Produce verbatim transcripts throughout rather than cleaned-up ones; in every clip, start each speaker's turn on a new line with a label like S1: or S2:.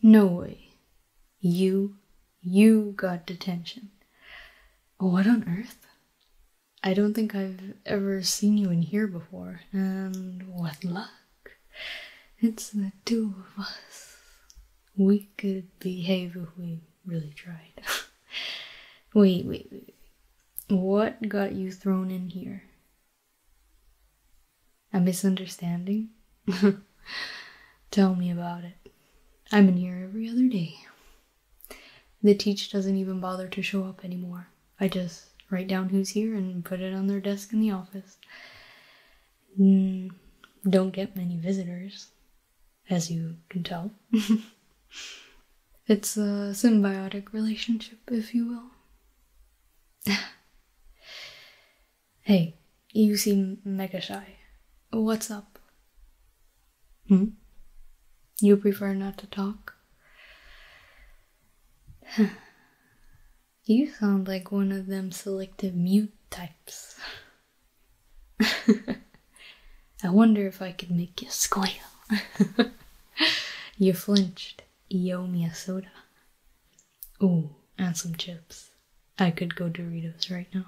S1: No way. You, you got detention. What on earth? I don't think I've ever seen you in here before, and what luck. It's the two of us. We could behave if we really tried. Wait, wait, wait. What got you thrown in here? A misunderstanding? Tell me about it. I'm in here every other day. The teacher doesn't even bother to show up anymore. I just write down who's here and put it on their desk in the office. Mm, don't get many visitors, as you can tell. It's a symbiotic relationship, if you will. Hey, you seem mega shy. What's up? Hmm? You prefer not to talk? You sound like one of them selective mute types. I wonder if I could make you squeal. You flinched. You owe me a soda. Ooh, and some chips. I could go Doritos right now.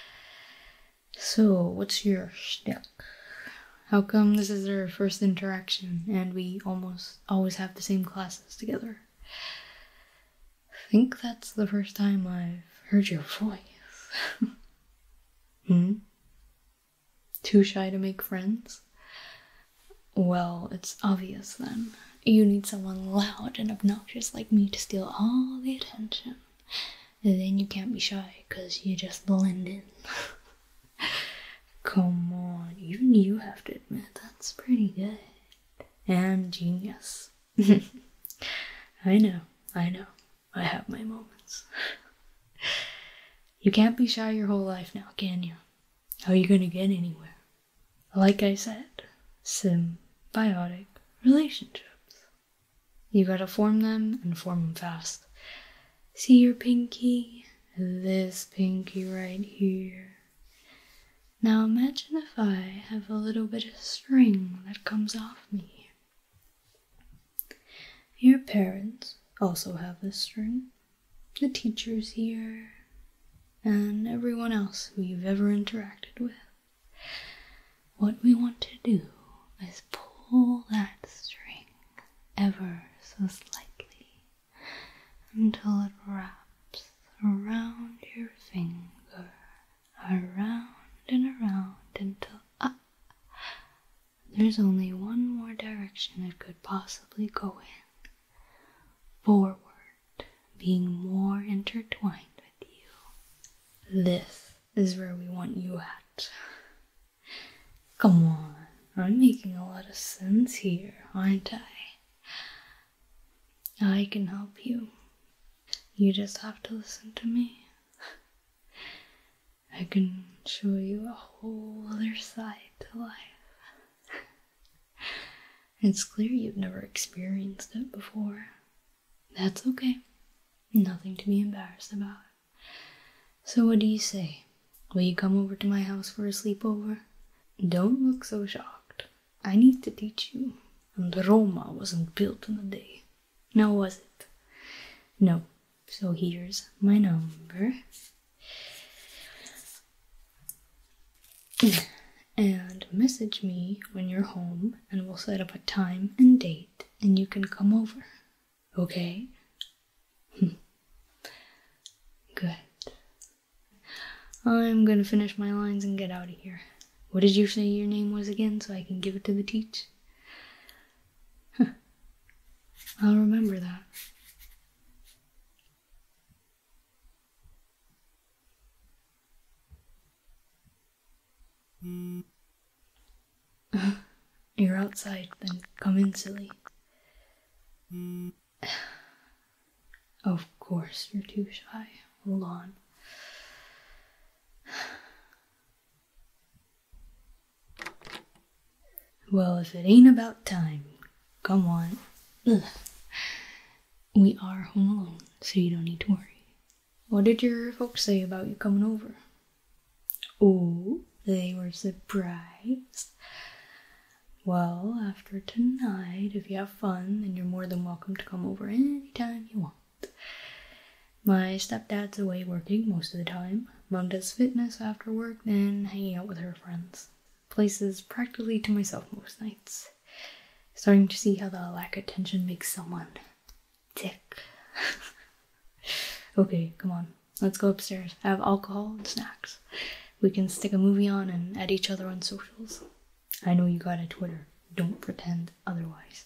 S1: So, what's your shtick? How come this is our first interaction and we almost always have the same classes together? I think that's the first time I've heard your voice. Hmm? Too shy to make friends? Well, it's obvious then. You need someone loud and obnoxious like me to steal all the attention. And then you can't be shy because you just blend in. Come on, even you have to admit that's pretty good. And genius. I know, I know. I have my moments. You can't be shy your whole life now, can you? How are you gonna get anywhere? Like I said, symbiotic relationships. You gotta form them and form them fast. See your pinky? This pinky right here. Now imagine if I have a little bit of string that comes off me. Your parents also have this string. The teachers here. And everyone else who you've ever interacted with. What we want to do is pull that string ever so slightly until it wraps around your finger, around and around until up. There's only one more direction it could possibly go in. Forward, being more intertwined with you. This is where we want you at. Come on, I'm making a lot of sense here, aren't I? I can help you. You just have to listen to me. I can show you a whole other side to life. It's clear you've never experienced it before. That's okay. Nothing to be embarrassed about. So what do you say? Will you come over to my house for a sleepover? Don't look so shocked. I need to teach you. And Roma wasn't built in a day. Now was it? No. So here's my number. And message me when you're home and we'll set up a time and date and you can come over. Okay? Good. I'm gonna finish my lines and get out of here. What did you say your name was again so I can give it to the teach? Huh. I'll remember that. Uh, you're outside, then come in, silly. Of course, you're too shy. Hold on. Well, if it ain't about time, come on. Ugh. We are home alone, so you don't need to worry. What did your folks say about you coming over? Oh, they were surprised. Well, after tonight, if you have fun, then you're more than welcome to come over anytime you want. My stepdad's away working most of the time. Mom does fitness after work, then hanging out with her friends. Place is practically to myself most nights. Starting to see how the lack of attention makes someone tick. Okay, come on. Let's go upstairs. I have alcohol and snacks. We can stick a movie on and add each other on socials. I know you got a Twitter. Don't pretend otherwise.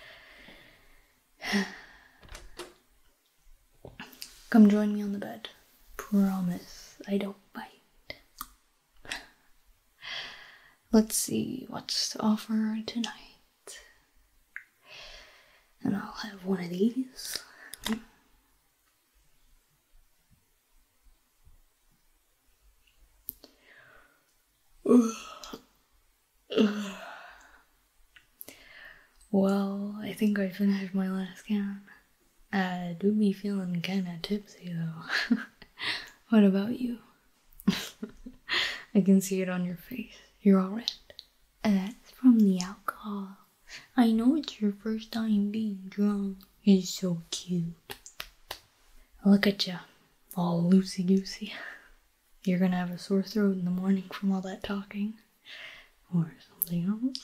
S1: Come join me on the bed. Promise I don't bite. Let's see what's to offer tonight. And I'll have one of these. Well, I think I finished my last can. I do be feeling kinda tipsy though. What about you? I can see it on your face. You're all red. That's from the alcohol. I know it's your first time being drunk. It's so cute. Look at ya, all loosey-goosey. You're gonna have a sore throat in the morning from all that talking. Or something else.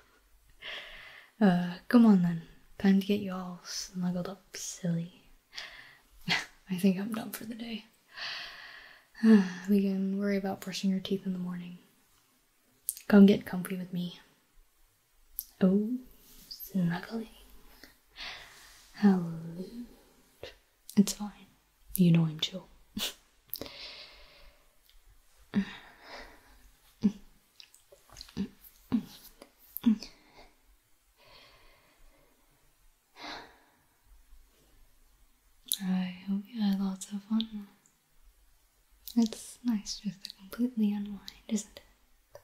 S1: uh, come on then. Time to get you all snuggled up, silly. I think I'm done for the day. We can worry about brushing your teeth in the morning. Come get comfy with me. Oh, snuggling. How rude. It's fine. You know I'm chill. I hope you had lots of fun. It's nice just to completely unwind, isn't it?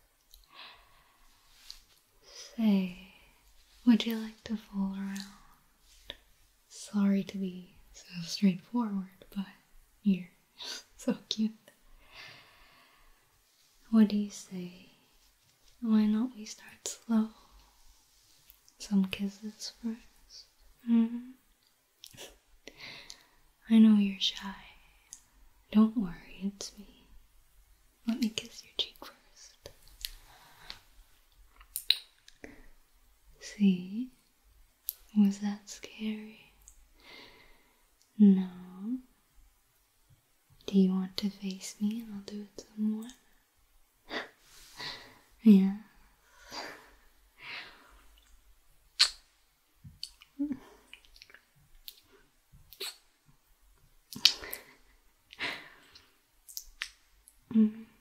S1: Say, would you like to fool around? Sorry to be so straightforward, but you're so cute. What do you say? Why not we start slow? Some kisses first. Mm-hmm. I know you're shy. Don't worry, it's me. Let me kiss your cheek first. See? Was that scary? No? Do you want to face me and I'll do it some more? Yeah. Mm.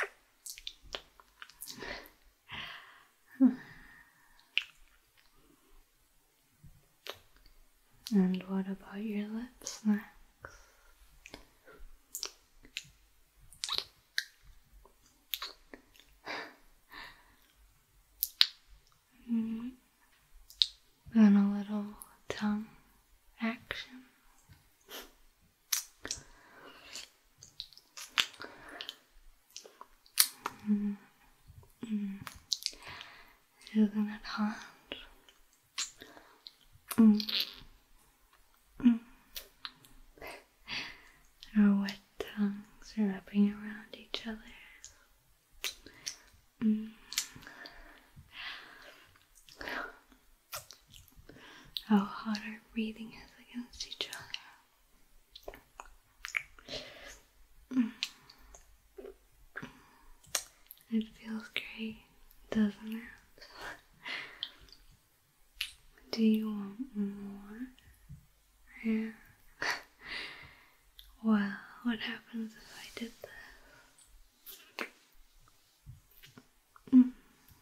S1: And what about your lips next? Mm. And a little tongue action. Mm. Mm. Isn't it hot? Mm. Mm. Our wet tongues wrapping around each other. Mm. How hot our breathing is against each other. Mm. It feels great, doesn't it? Do you want more? Yeah. Well, what happens if I did this? Mm.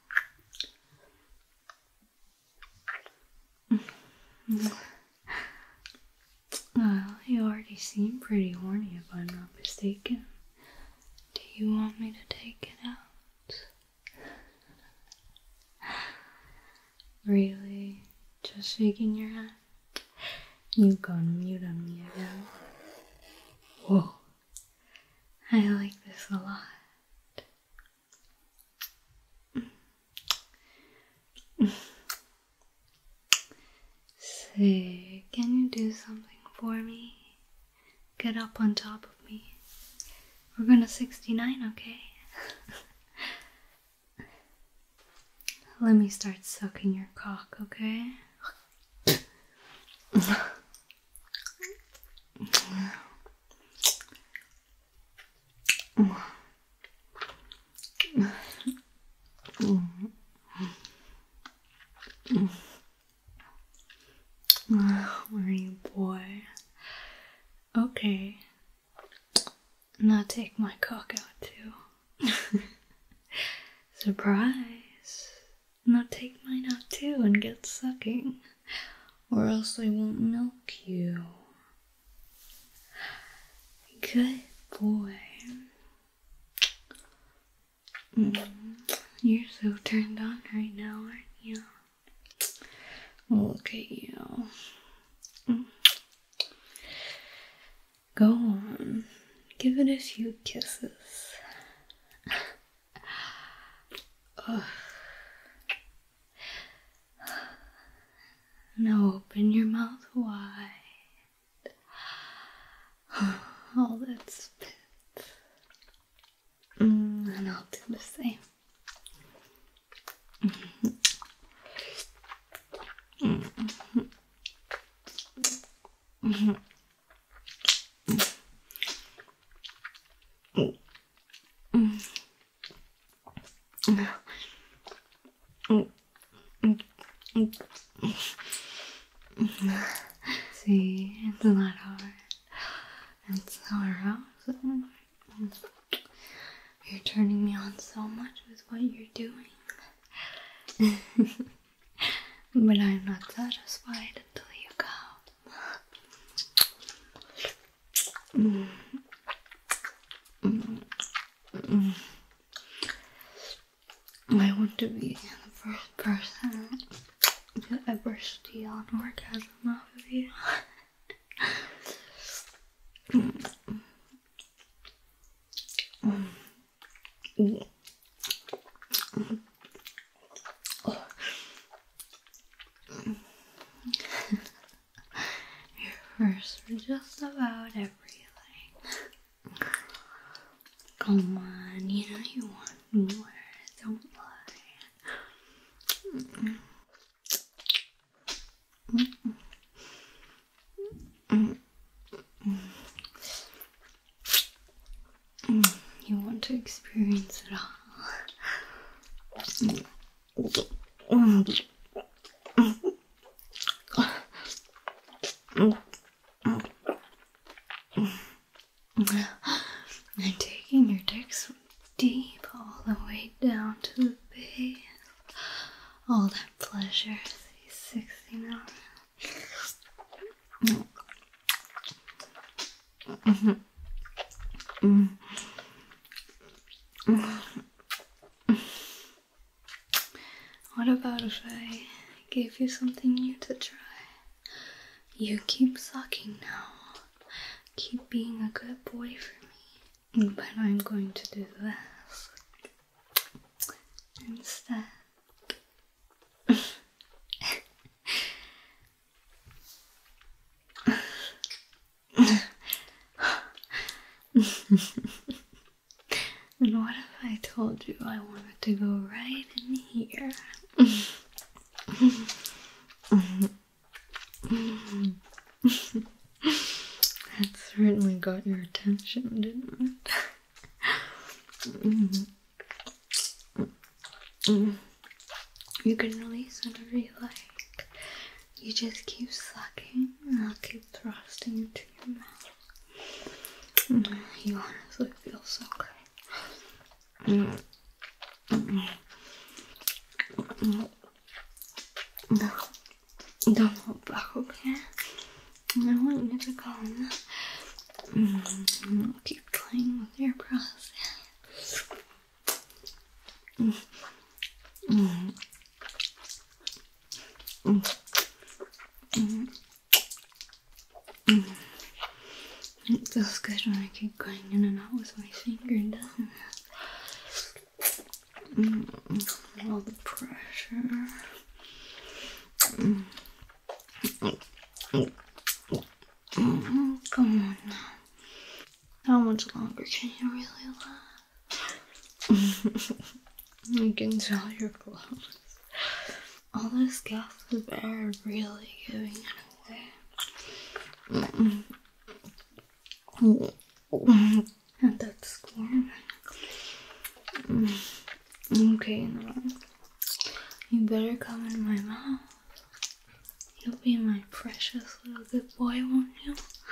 S1: Mm. Well, you already seem pretty horny if I'm not mistaken. Do you want me to take it out? Really? Just shaking your head? You've gone mute on me again. Whoa. I like this a lot. Say, can you do something for me? Get up on top of me. We're gonna sixty-nine, okay? Let me start sucking your cock, okay? Where are you, boy? Okay. Now take my cock out too. Surprise! Now take mine out too and get sucking, or else I won't milk you. Good boy. Mm, you're so turned on right now, aren't you? Look at you. Mm. Go on. Give it a few kisses. Ugh. Now open your mouth wide. All that spit. Mm, and I'll do the same. Mm-hmm. Mm-hmm. Mm-hmm. See, it's not hard. It's so arousing. You're turning me on so much with what you're doing. But I'm not satisfied until you come. Mm. Mm. Mm. I want to be the first person to ever steal an orgasm off of you. Mm. Mm. Mm. Oh. You're first for just about everything. Come on, you know you want more. Don't lie. Mm. Mm. Mm. Mm. You want to experience it all. Mm. Mm. Mm. Mm. I'm taking your dick so deep, all the way down to the base. All that pleasure, these sixteen hours. Mm. Mm-hmm. Mm. Mm. What about if I gave you something new to try? You keep sucking now. Keep being a good boy for me. But I'm going to do this instead. And what if I told you I wanted to go right in here? That certainly got your attention, didn't it? You can release whenever you like. You just keep sucking, and I'll keep thrusting into your mouth. You honestly feel so good. Mm. Mm. Mm. Don't hold back, okay? I want you to come. Mm. I'll keep playing with your process. Mm. Mm. Mm. Mm. Mm. It feels good when I keep going in and out with my finger, doesn't it? Mm. All the pressure. I can tell you're close. All this gases air really giving it away. And that's squirming. Okay, now you better come in my mouth. You'll be my precious little good boy, won't you?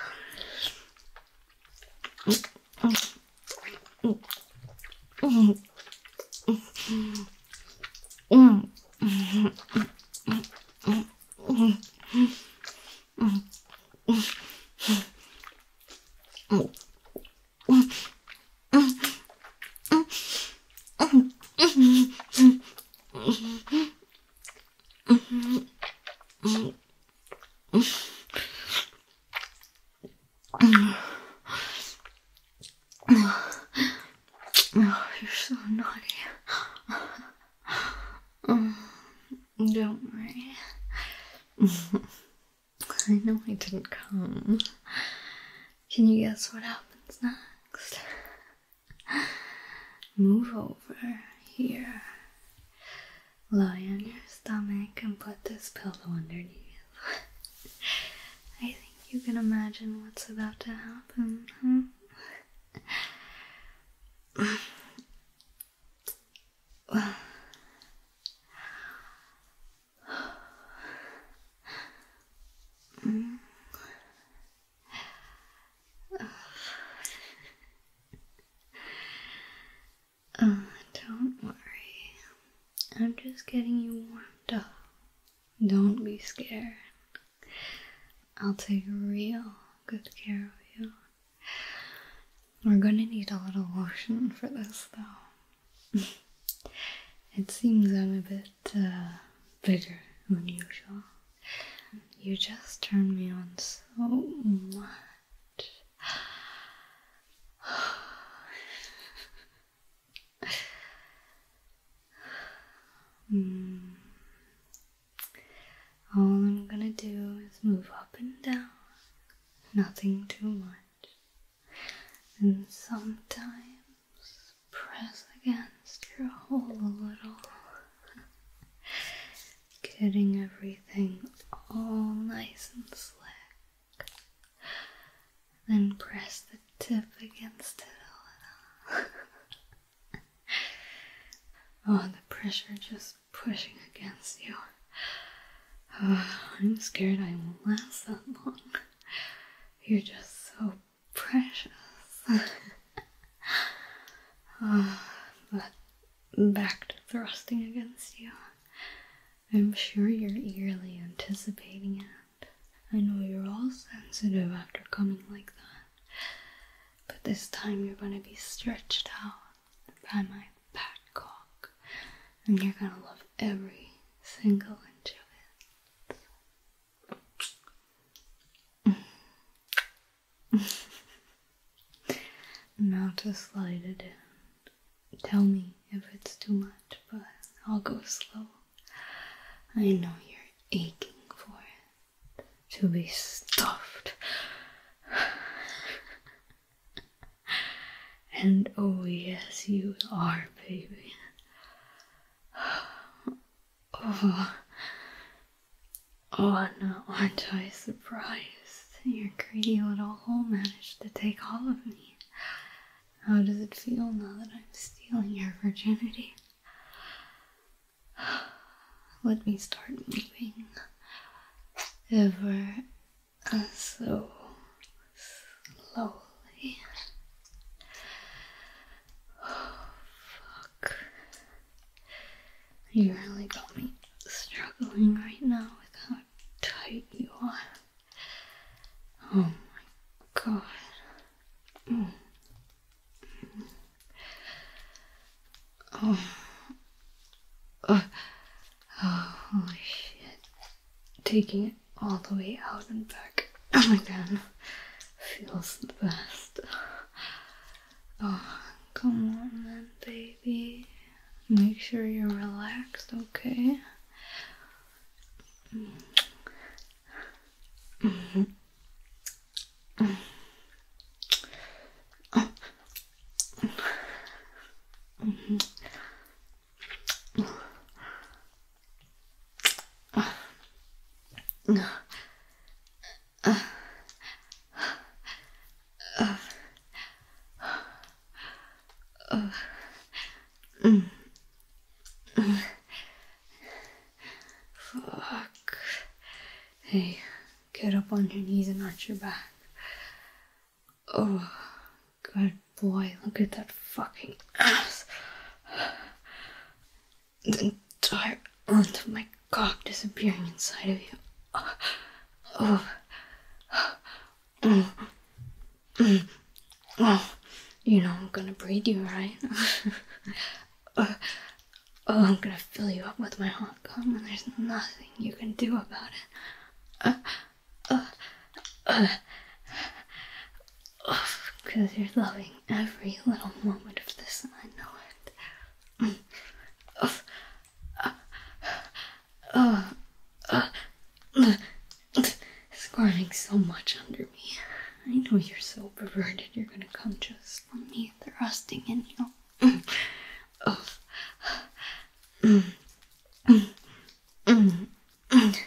S1: Oh, you're so naughty. Oh, don't worry. I know I didn't come. Can you guess what happens next? Move over here. Lie on your stomach and put this pillow underneath. I think you can imagine what's about to happen, huh? Uh, don't worry. I'm just getting you warmed up. Don't be scared. I'll take real good care of you. We're gonna need a little lotion for this, though. It seems I'm a bit uh, bigger than usual. You just turn me on so much. mm. All I'm gonna do is move up and down, nothing too much, and sometimes press against your hole a little, getting everything all nice and slick. Then press the tip against it a little. Oh, the pressure just pushing against you. Oh, I'm scared I won't last that long. You're just so precious. Oh, but back to thrusting against you. I'm sure you're eagerly anticipating it. I know you're all sensitive after coming like that. But this time you're going to be stretched out by my fat cock. And you're going to love every single inch of it. Now to slide it in. Tell me if it's too much, but I'll go slow. I know you're aching for it to be stuffed. And oh yes, you are, baby. Oh, oh no, aren't I surprised? Your greedy little hole managed to take all of me. How does it feel now that I'm stealing your virginity? Let me start moving ever so slowly. Oh, fuck. You really got me struggling right now with how tight you are. Oh my god. Mm. Oh. Uh. Oh, holy shit. Taking it all the way out and back again feels the best. Oh, come on then, baby. Make sure you're relaxed, okay? Mm-hmm. Mm-hmm. Fuck. Hey, get up on your knees and arch your back. Oh, good boy. Look at that fucking ass. The entire length of my cock disappearing inside of you. Oh. Oh. Mm. Oh. You know I'm gonna breed you, right? uh, oh, I'm gonna fill you up with my hot cum and there's nothing you can do about it. Uh, uh, uh, oh, because you're loving every little moment of this and I know it. Mm. Oh, uh, uh, uh, uh, squirming so much under me. I know you're so perverted, you're gonna come just from me thrusting in you. Mm. Oh. Mm. Mm. Mm. Mm.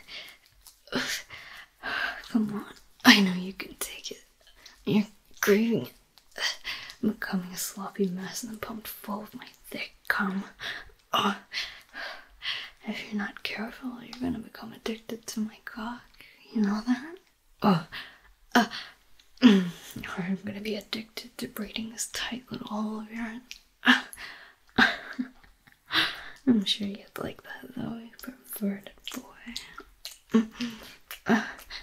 S1: Come on, I know you can take it. You're grieving it. I'm becoming a sloppy mess and I'm pumped full of my thick cum. Oh. If you're not careful, you're gonna become addicted to my cock. You know that? Oh. Uh. Mm. Or I'm gonna be addicted to breeding this tight little hole of yours. Uh. I'm sure you'd like that though, you perverted boy. Mm. Uh.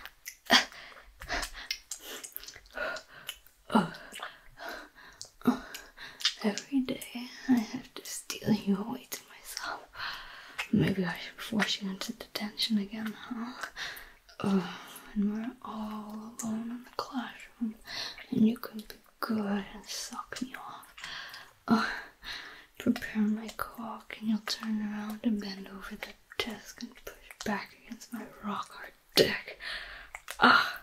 S1: Oh. Oh. Every day I have to steal you away to myself. Maybe I should force you into detention again, huh? Oh, and we're all alone in the classroom, and you can be good and suck me off. Oh, prepare my cock, and you'll turn around and bend over the desk and push back against my rock hard dick. Ah.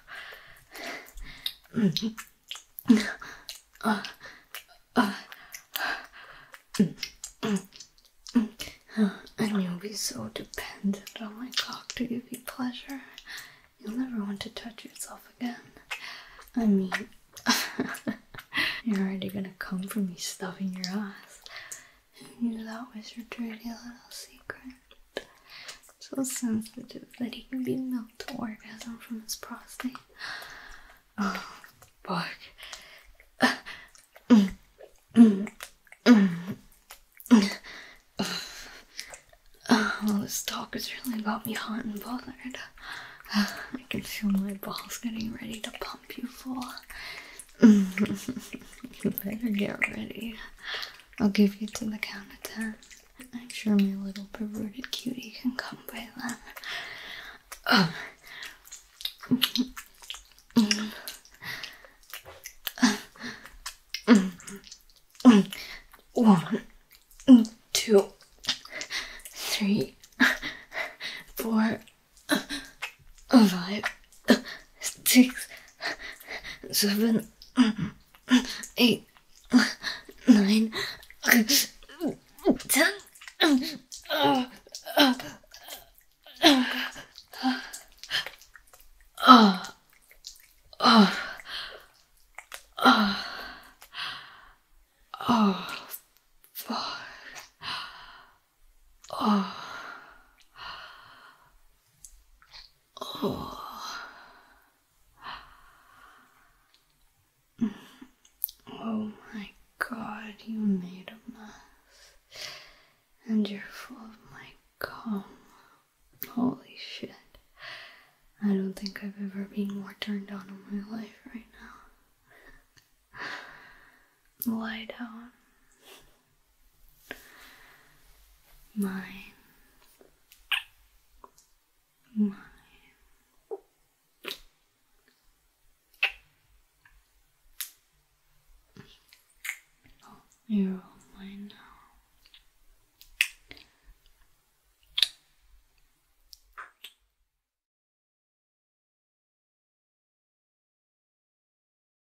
S1: Mm. Uh, uh, mm, mm, mm. Uh, and you'll be so dependent on my cock to give you pleasure. You'll never want to touch yourself again. I mean, you're already gonna come for me stuffing your ass. Who knew that was your dirty little secret? So sensitive that he can be milked to orgasm from his prostate. Oh, fuck. Mm, mm, mm, mm. All this talk has really got me hot and bothered. I can feel my balls getting ready to pump you full. You better get ready. I'll give you to the count of ten. I'm sure my little perverted cutie can come by then. Uh. One, two, three, four, five, six, seven, eight, nine, ten. Oh, oh, oh, oh, oh, oh, fuck. Oh, oh. Oh my god, you made a mess. And you're full of my cum. Holy shit. I don't think I've ever been more turned on in my life right now. Lie down. My